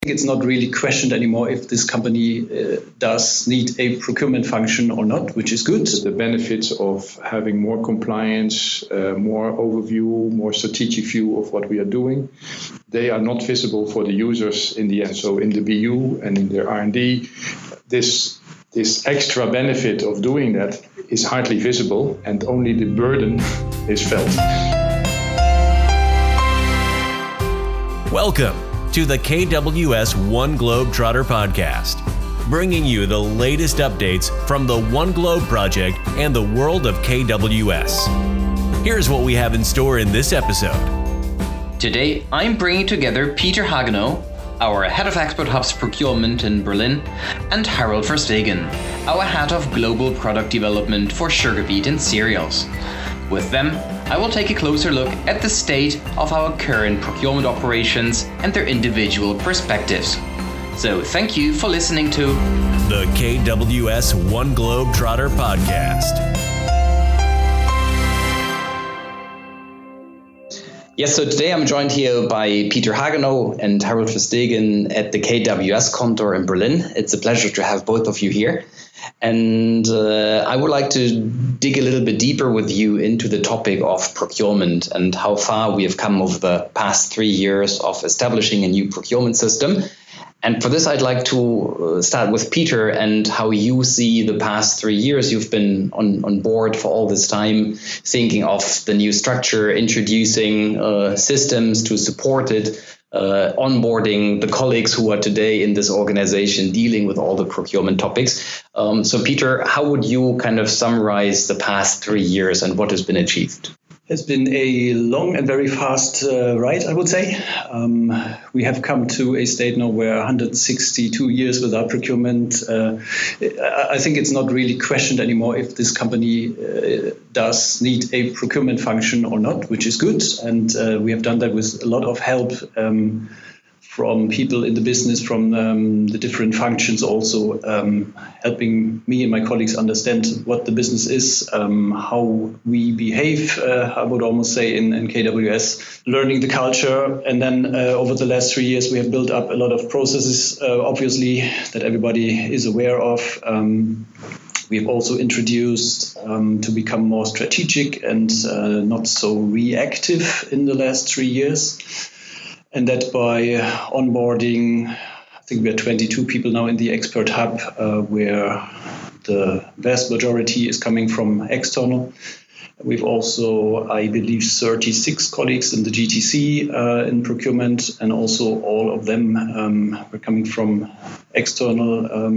It's not really questioned anymore if this company does need a procurement function or not, which is good. The benefits of having more compliance, more overview, more strategic view of what we are doing, they are not visible for the users in the end. So in the BU and in their R&D, this extra benefit of doing that is hardly visible, and only the burden is felt. Welcome to the KWS One Globetrotter podcast, bringing you the latest updates from the One Globe project and the world of KWS. Here's what we have in store in this episode. Today, I'm bringing together Peter Hagenow, our head of Export Hubs procurement in Berlin, and Harold Verstegen, our head of global product development for sugar beet and cereals. With them, I will take a closer look at the state of our current procurement operations and their individual perspectives. So thank you for listening to the KWS One Globetrotter podcast. Yes, so today I'm joined here by Peter Hagenow and Harold Verstegen at the KWS Kontor in Berlin. It's a pleasure to have both of you here. And I would like to dig a little bit deeper with you into the topic of procurement and how far we have come over the past 3 years of establishing a new procurement system. And for this, I'd like to start with Peter and how you see the past 3 years. You've been on board for all this time, thinking of the new structure, introducing systems to support it, onboarding the colleagues who are today in this organization dealing with all the procurement topics. So Peter, how would you kind of summarize the past 3 years and what has been achieved? It's been a long and very fast ride, I would say. We have come to a state now where 162 years without procurement. I think it's not really questioned anymore if this company does need a procurement function or not, which is good. And we have done that with a lot of help from people in the business, from the different functions, also helping me and my colleagues understand what the business is, how we behave, I would almost say in KWS, learning the culture. And then over the last 3 years, we have built up a lot of processes, obviously, that everybody is aware of. We have also introduced to become more strategic and not so reactive in the last 3 years. And that by onboarding, I think we are 22 people now in the Expert Hub, where the vast majority is coming from external. We've also, I believe, 36 colleagues in the GTC in procurement, and also all of them were coming from external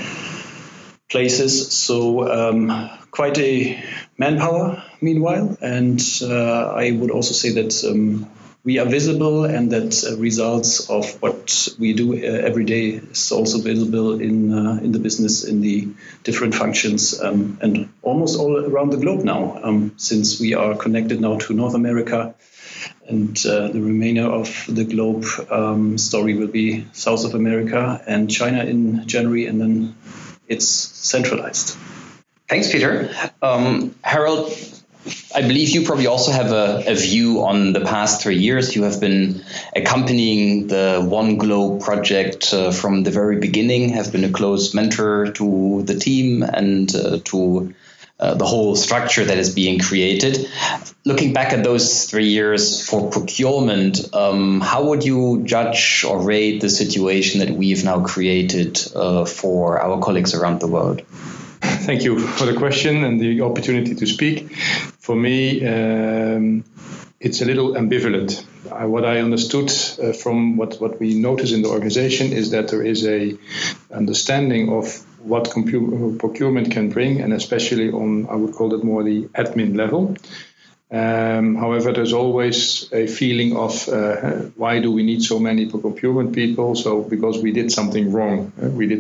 places. So quite a manpower meanwhile. And I would also say that we are visible, and that results of what we do every day is also visible in the business, in the different functions, and almost all around the globe now, since we are connected now to North America, and the remainder of the globe story will be South of America and China in January, and then it's centralized. Thanks, Peter. Harold, I believe you probably also have a view on the past 3 years. You have been accompanying the One Globe project from the very beginning, have been a close mentor to the team and to the whole structure that is being created. Looking back at those 3 years for procurement, how would you judge or rate the situation that we've now created for our colleagues around the world? Thank you for the question and the opportunity to speak. For me, it's a little ambivalent. What I understood from what we notice in the organization is that there is a understanding of what procurement can bring, and especially on, I would call it more the admin level. However, there's always a feeling of why do we need so many procurement people? So because we did something wrong.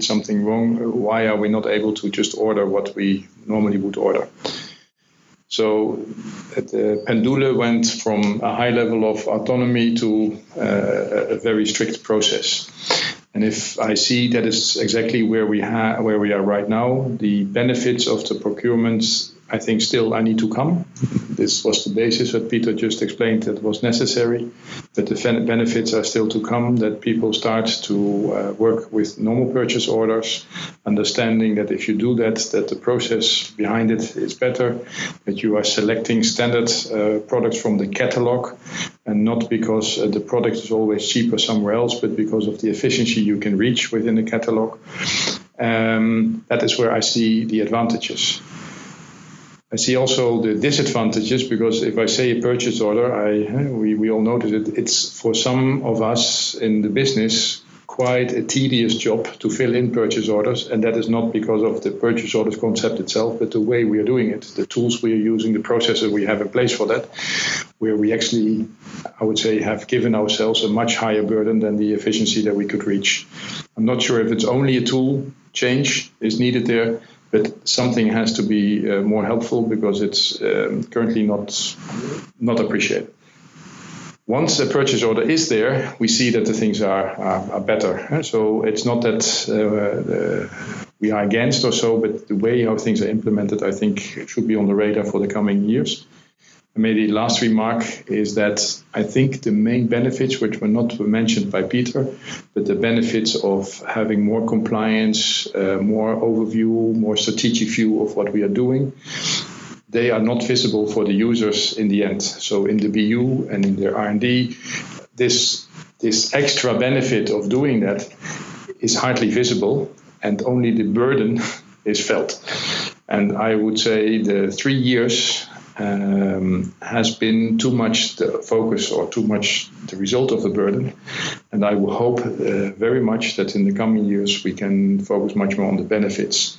Why are we not able to just order what we normally would order? So the pendulum went from a high level of autonomy to a very strict process. And if I see that is exactly where we are right now, the benefits of the procurement I think still I need to come. This was the basis that Peter just explained that was necessary, but the benefits are still to come, that people start to work with normal purchase orders, understanding that if you do that the process behind it is better, that you are selecting standard products from the catalog, and not because the product is always cheaper somewhere else, but because of the efficiency you can reach within the catalog. That is where I see the advantages. I see also the disadvantages, because if I say a purchase order, we all notice it. It's for some of us in the business quite a tedious job to fill in purchase orders, and that is not because of the purchase orders concept itself, but the way we are doing it, the tools we are using, the processes we have in place for that, where we actually, I would say, have given ourselves a much higher burden than the efficiency that we could reach. I'm not sure if it's only a tool change is needed there, but something has to be more helpful, because it's currently not appreciated. Once a purchase order is there, we see that the things are better. So it's not that we are against or so, but the way how things are implemented, I think, should be on the radar for the coming years. And maybe the last remark is that I think the main benefits, which were not mentioned by Peter, but the benefits of having more compliance, more overview, more strategic view of what we are doing, they are not visible for the users in the end. So in the BU and in the R&D, this extra benefit of doing that is hardly visible, and only the burden is felt. And I would say the 3 years has been too much the focus, or too much the result of the burden. And I will hope very much that in the coming years we can focus much more on the benefits,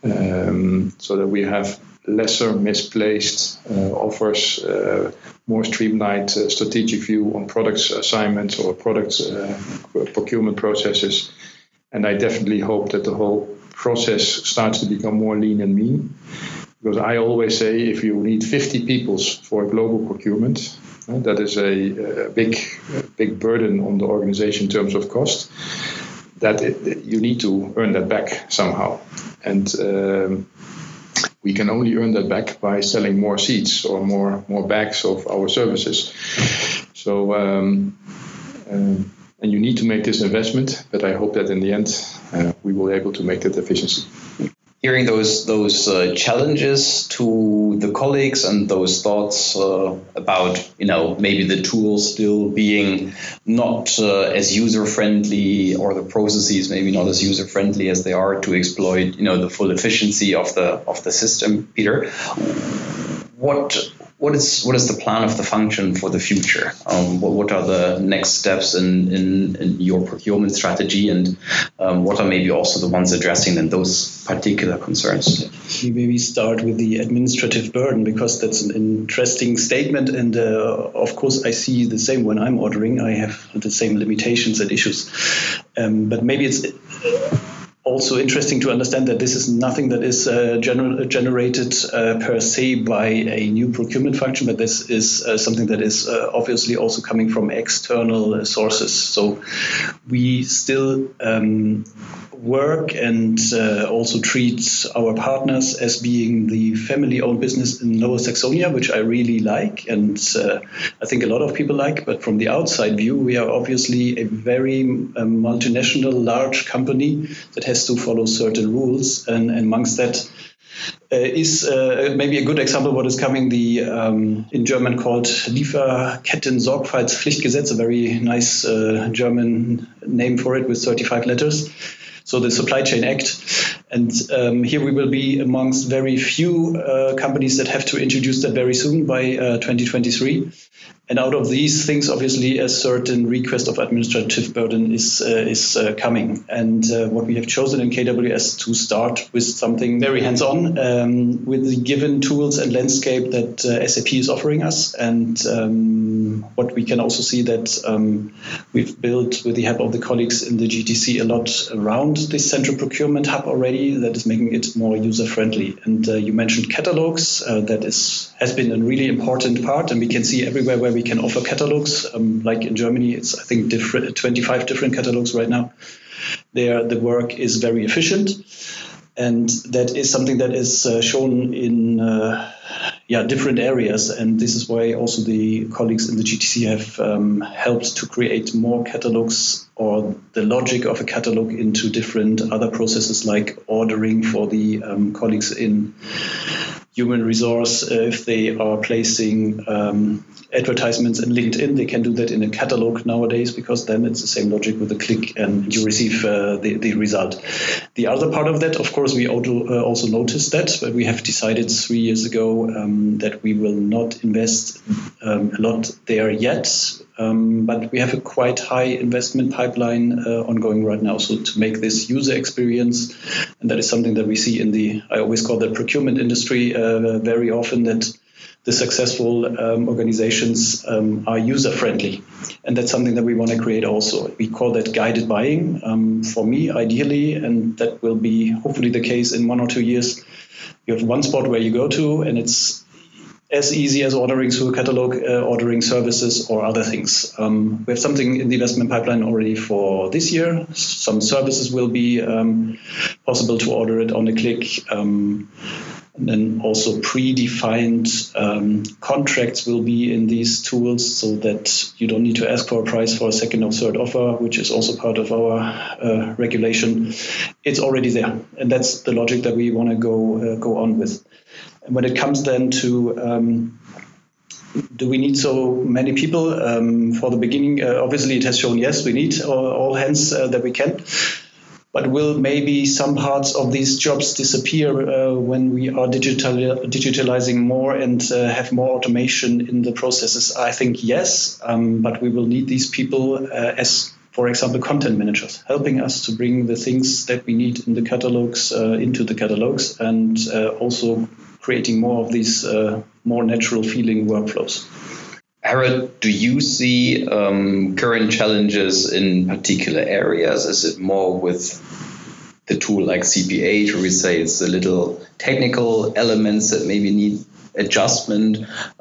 so that we have lesser misplaced offers, more streamlined strategic view on products assignments or products procurement processes. And I definitely hope that the whole process starts to become more lean and mean. Because I always say, if you need 50 people for a global procurement, that is a big burden on the organization in terms of cost, that you need to earn that back somehow. And we can only earn that back by selling more seats or more bags of our services. So, and you need to make this investment, but I hope that in the end we will be able to make that efficiency. Hearing those challenges to the colleagues and those thoughts about, maybe the tools still being not as user friendly, or the processes maybe not as user friendly as they are to exploit, the full efficiency of the system, Peter, what is the plan of the function for the future? What are the next steps in your procurement strategy, and what are maybe also the ones addressing then those particular concerns? We maybe start with the administrative burden, because that's an interesting statement, and of course I see the same when I'm ordering. I have the same limitations and issues, but maybe it's also interesting to understand that this is nothing that is generated per se by a new procurement function, but this is something that is obviously also coming from external sources. So we still work and also treat our partners as being the family-owned business in Lower Saxonia, which I really like, and I think a lot of people like. But from the outside view, we are obviously a very multinational, large company that has to follow certain rules, and amongst that is maybe a good example what is coming, the in German called Lieferketten-Sorgfaltspflichtgesetz, a very nice German name for it with 35 letters. So the Supply Chain Act. And here we will be amongst very few companies that have to introduce that very soon by 2023. And out of these things, obviously, a certain request of administrative burden is coming. And what we have chosen in KWS to start with something very hands-on with the given tools and landscape that SAP is offering us. And what we can also see that we've built with the help of the colleagues in the GTC a lot around this central procurement hub already that is making it more user-friendly. And you mentioned catalogs. That has been a really important part, and we can see everywhere where we can offer catalogs. Like in Germany, it's, I think, 25 different catalogs right now. There, the work is very efficient. And that is something that is shown in different areas. And this is why also the colleagues in the GTC have helped to create more catalogs, or the logic of a catalog, into different other processes like ordering for the colleagues in human resource. If they are placing advertisements in LinkedIn, they can do that in a catalog nowadays, because then it's the same logic with a click and you receive the result. The other part of that, of course, we also noticed that, but we have decided 3 years ago that we will not invest a lot there yet. But we have a quite high investment pipeline ongoing right now. So to make this user experience, and that is something that we see in I always call the procurement industry very often, that the successful organizations are user-friendly. And that's something that we want to create also. We call that guided buying. For me, ideally, and that will be hopefully the case in 1 or 2 years, you have one spot where you go to, and it's as easy as ordering through a catalog, ordering services or other things. We have something in the investment pipeline already for this year. Some services will be possible to order it on a click. And then also predefined contracts will be in these tools, so that you don't need to ask for a price for a second or third offer, which is also part of our regulation. It's already there. And that's the logic that we want to go on with. And when it comes then to do we need so many people for the beginning? Obviously, it has shown, yes, we need all hands that we can. But will maybe some parts of these jobs disappear when we are digitalizing more and have more automation in the processes? I think yes, but we will need these people as, for example, content managers, helping us to bring the things that we need in the catalogs into the catalogs, and also creating more of these more natural feeling workflows. Harold, do you see current challenges in particular areas? Is it more with the tool like CPH, where we say it's a little technical elements that maybe need adjustment,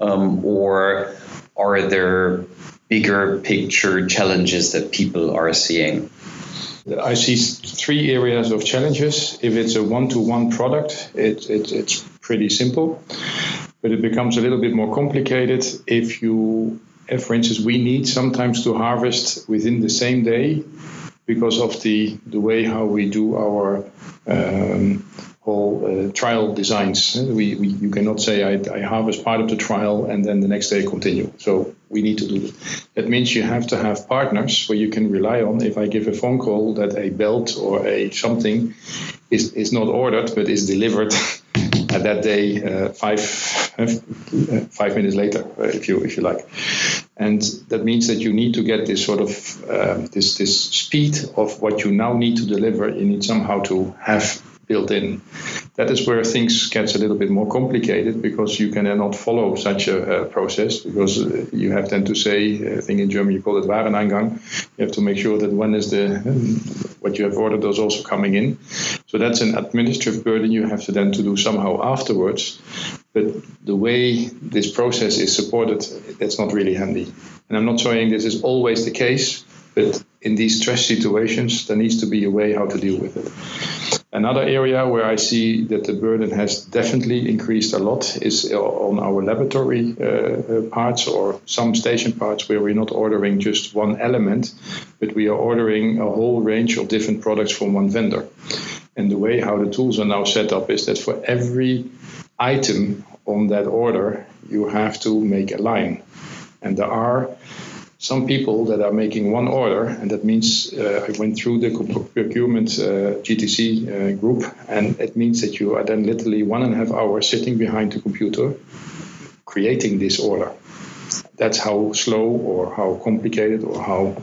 or are there bigger picture challenges that people are seeing? I see 3 areas of challenges. If it's a one-to-one product, it's pretty simple. But it becomes a little bit more complicated if, for instance, we need sometimes to harvest within the same day because of the way how we do our whole trial designs. You cannot say I harvest part of the trial and then the next day continue. So we need to do that. That means you have to have partners where you can rely on. If I give a phone call that a belt or a something is not ordered but is delivered at that day 5 minutes later, if you like. And that means that you need to get this sort of this speed of what you now need to deliver. You need somehow to have built in. That is where things gets a little bit more complicated, because you cannot follow such a process, because you have then to say, I think in German you call it Wareneingang. You have to make sure that when is what you have ordered is also coming in. So that's an administrative burden you have to then to do somehow afterwards. But the way this process is supported, that's not really handy. And I'm not saying this is always the case, but in these stress situations, there needs to be a way how to deal with it. Another area where I see that the burden has definitely increased a lot is on our laboratory parts or some station parts, where we're not ordering just one element, but we are ordering a whole range of different products from one vendor. And the way how the tools are now set up is that for every item on that order, you have to make a line. And there are some people that are making one order, and that means I went through the procurement GTC group, and it means that you are then literally 1.5 hours sitting behind the computer creating this order. That's how slow or how complicated or how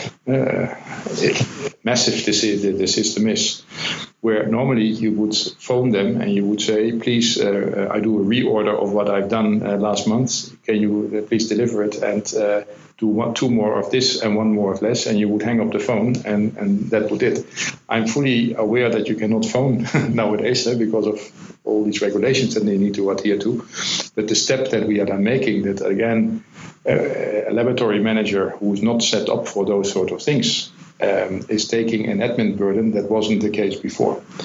massive the system is. Where normally you would phone them and you would say, please, I do a reorder of what I've done last month. Can you please deliver it and do 2 more of this and 1 more of less? And you would hang up the phone and that would it. I'm fully aware that you cannot phone nowadays because of all these regulations that they need to adhere to. But the step that we are then making, that again, a laboratory manager who is not set up for those sort of things is taking an admin burden that wasn't the case before.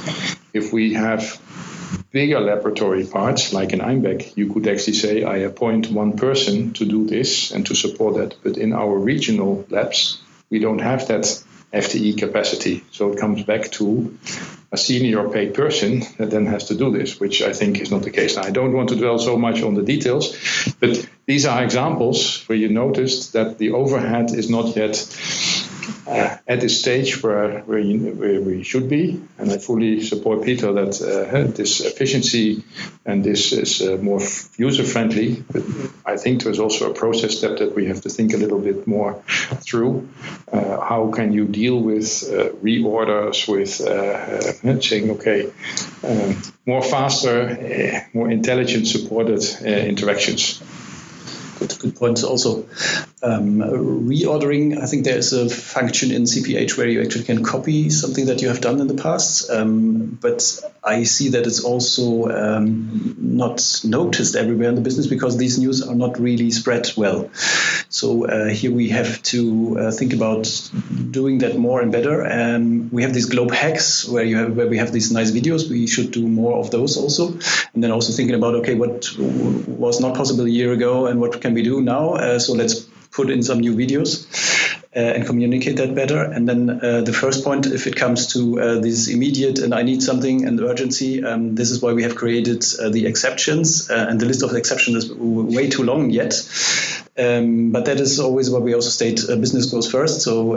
if we have bigger laboratory parts, like in Einbeck, you could actually say, I appoint one person to do this and to support that. But in our regional labs, we don't have that FTE capacity. So it comes back to a senior paid person that then has to do this, which I think is not the case. Now, I don't want to dwell so much on the details, but these are examples where you noticed that the overhead is not yet at this stage where we should be. And I fully support Peter that this efficiency and this is more user-friendly. But I think there's also a process step that we have to think a little bit more through. How can you deal with reorders, with saying, okay, more faster, more intelligent supported interactions. Good points also. Reordering, I think there is a function in CPH where you actually can copy something that you have done in the past, but I see that it's also not noticed everywhere in the business because these news are not really spread well. So here we have to think about doing that more and better. We have these globe hacks where we have these nice videos. We should do more of those also, and then also thinking about, okay, what was not possible a year ago and what can we do now? So let's put in some new videos and communicate that better. And then the first point, if it comes to this immediate and I need something and urgency, this is why we have created the exceptions, and the list of exceptions is way too long yet. But that is always what we also state, business goes first. So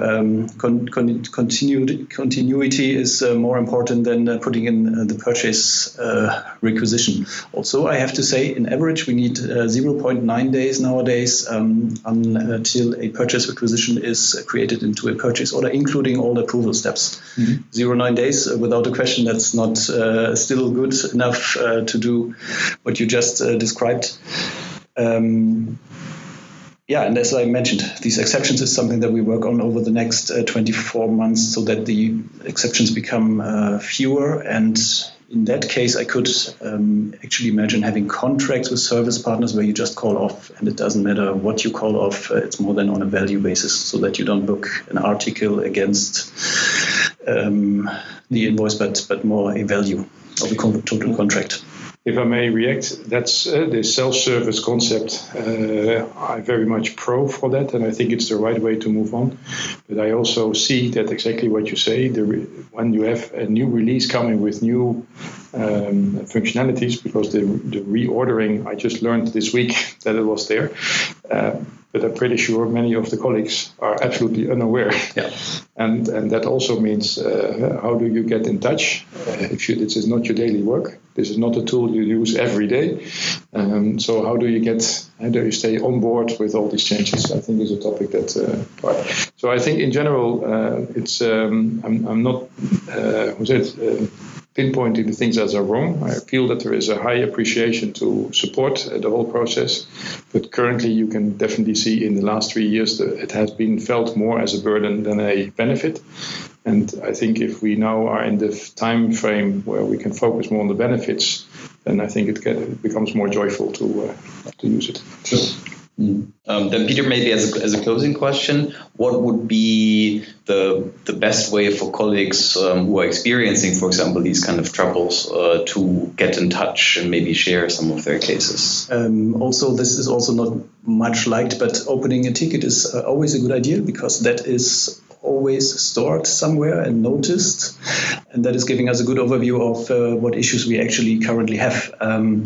continuity is more important than putting in the purchase requisition. Also, I have to say, in average, we need 0.9 days nowadays until a purchase requisition is created into a purchase order, including all the approval steps. 0.9 days, without a question, that's not still good enough to do what you just described. And as I mentioned, these exceptions is something that we work on over the next 24 months so that the exceptions become fewer. And in that case, I could actually imagine having contracts with service partners where you just call off, and it doesn't matter what you call off. It's more than on a value basis, so that you don't book an article against the invoice, but more a value of a total contract. If I may react, that's the self-service concept. I'm very much pro for that, and I think it's the right way to move on. But I also see that exactly what you say, when you have a new release coming with new functionalities, because the reordering, I just learned this week that it was there. But I'm pretty sure many of the colleagues are absolutely unaware. Yeah. And that also means how do you get in touch if this is not your daily work? This is not a tool you use every day. So how do you stay on board with all these changes? I think is a topic that. So I think in general, it's I'm not pinpointing the things that are wrong. I feel that there is a high appreciation to support the whole process, but currently you can definitely see in the last 3 years that it has been felt more as a burden than a benefit. And I think if we now are in the time frame where we can focus more on the benefits, then I think it becomes more joyful to use it. Sure. Then Peter, maybe as a closing question, what would be the best way for colleagues who are experiencing, for example, these kind of troubles to get in touch and maybe share some of their cases? Also, this is also not much liked, but opening a ticket is always a good idea because that is always stored somewhere and noticed, and that is giving us a good overview of what issues we actually currently have.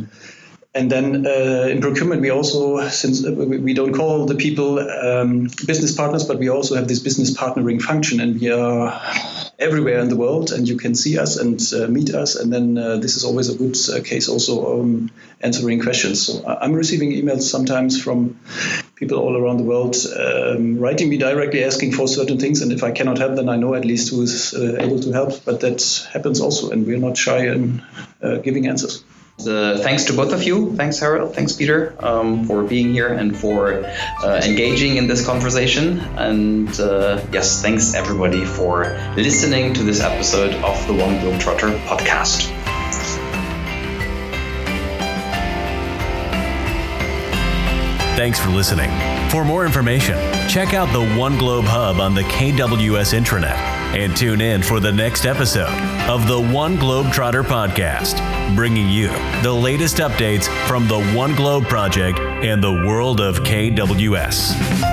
And then in procurement, we also, since we don't call the people business partners, but we also have this business partnering function, and we are everywhere in the world, and you can see us and meet us. And then this is always a good case also answering questions. So I'm receiving emails sometimes from people all around the world writing me directly asking for certain things. And if I cannot help, then I know at least who is able to help. But that happens also, and we're not shy in giving answers. Thanks to both of you. Thanks, Harold. Thanks, Peter, for being here and for engaging in this conversation. And yes, thanks everybody for listening to this episode of the One Globetrotter podcast. Thanks for listening. For more information, check out the One Globe Hub on the KWS intranet And tune in for the next episode of the One Globetrotter Podcast, bringing you the latest updates from the One Globe Project and the world of KWS.